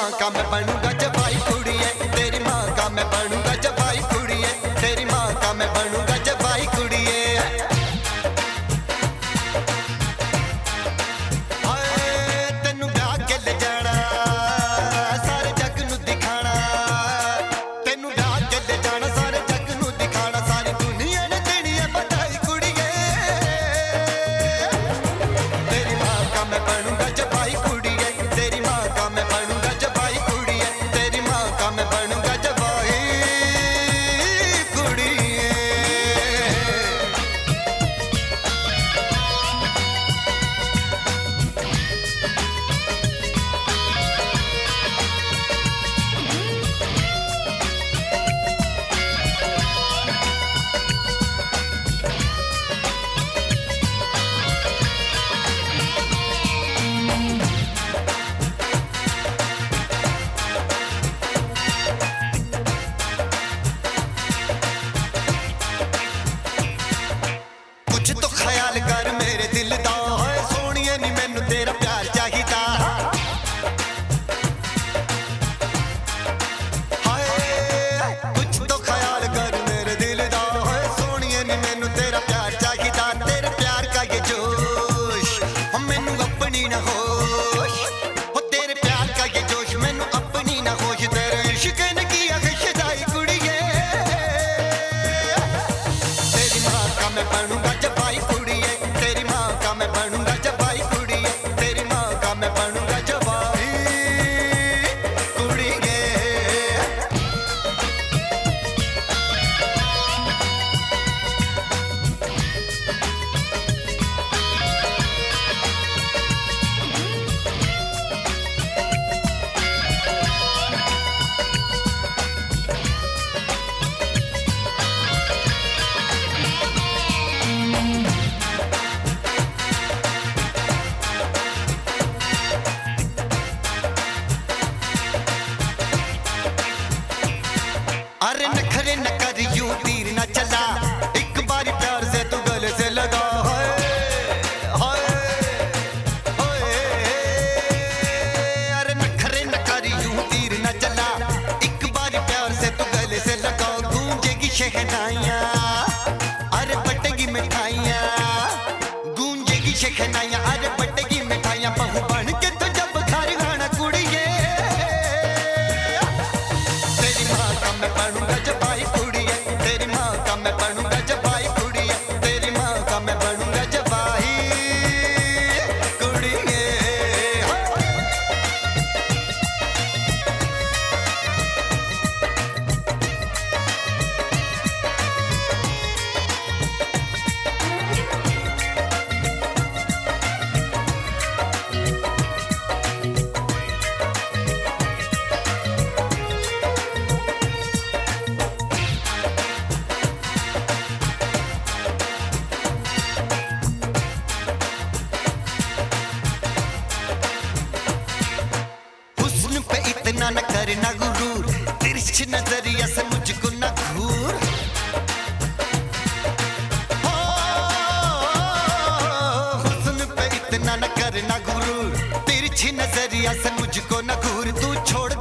माँ का मैं बनूंगा जब भाई कुड़िए, तेरी माँ का मैं बनूंगा जब भाई कुड़िए, तेरी माँ का मैं बनूंगा जब भाई कुड़िए। तेनू ब्याह के ले जाना, सारे जग नू दिखाना, तेनू ब्याह के ले जाना, सारे जग नू दिखाना, सारी दुनिया ने देनी है बधाई कुड़िए। तेरी माँ का मैं बनूंगा जब भाई कुड़िए, तेरी माँ का मैं बनूंगा जब भाई कुड़िए, तेरी माँ का मैं बनूंगा जब भाई कुड़िए। कुछ तो ख्याल कर मेरे दिल दा, होए सोनिए नी मैनू तेरा प्यार चाहिदा। हाय कुछ तो ख्याल कर मेरे दिल दा, होए सोनिए नी मैनू तेरा प्यार चाहिदा। तेरे प्यार का ये जोश हो मैनू अपनी ना होश, हो तेरे प्यार का ये जोश मैनू अपनी ना होश, तेरे इश्क ने किया खुशदाई कुड़िए। तेरी माँ का मैं बनूंगा जब भाई कुड़िए, तेरी माँ का मैं बनूंगा जब भाई कुड़िए, तेरी माँ का मैं बनूंगा जब भाई कुड़िए। अरे नखरे न कर यूं तीर न चला, एक बारी प्यार से तू गले से लगा। हाय हाय हाय, अरे नखरे न कर यूं तीर न चला, एक बारी प्यार से तू गले से लगा। गूंजेगी शहनाइयाँ, अरे बटेगी मिठाइयाँ, गूंजेगी शहनाइयाँ, अरे बटेगी मिठाइयाँ, बहू बन के तो जब घर आना कुड़िए। तेरी माँ का मैं बनूंगा जब भाई कुड़िए, तेरी माँ का मैं बनूंगा जब भाई कुड़िए, तेरी माँ का मैं बनूंगा जब भाई कुड़िए। हुस्न पे इतना न करना गुरूर, तिरछी नजरिया से मुझको न घूर। हो, हुस्न पे इतना न करना गुरूर, तिरछी नजरिया से मुझको न घूर। तू छोड़